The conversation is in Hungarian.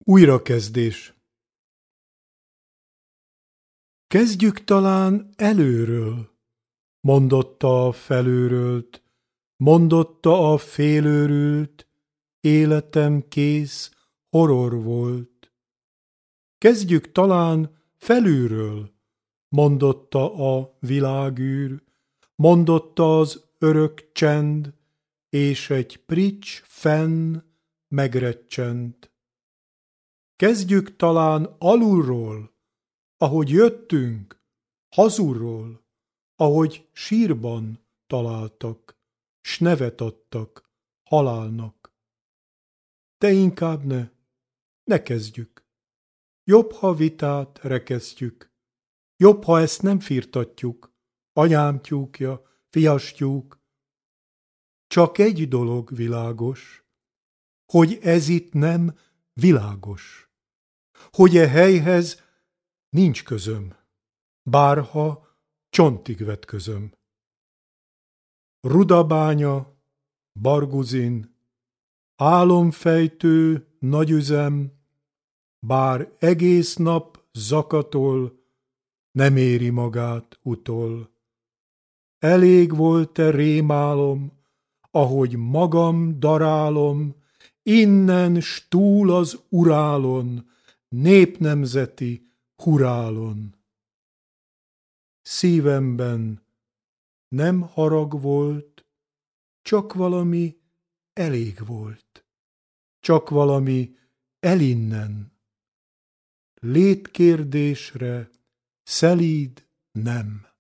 Újrakezdés. Kezdjük talán előről, mondotta a felőrölt, mondotta a félőrült, életem kész horror volt. Kezdjük talán felülről, mondotta a világűr, mondotta az örök csend, és egy prics fenn megrecsent. Kezdjük talán alulról, ahogy jöttünk, hazulról, ahogy sírban találtak, s nevet adtak halálnak. De inkább ne kezdjük. Jobb, ha vitát rekesztjük. Jobb, ha ezt nem firtatjuk, anyám tyúkja, fiastyúk. Csak egy dolog világos, hogy ez itt nem világos, hogy e helyhez nincs közöm, bárha csontig vetközöm. Rudabánya, Barguzin, álomfejtő nagyüzem, bár egész nap zakatol, nem éri magát utol. Elég volt-e rémálom, ahogy magam darálom, innen s túl az Urálon, népnemzeti hurálon. Szívemben nem harag volt, csak valami elég volt, csak valami elinnen. Létkérdésre szelíd nem.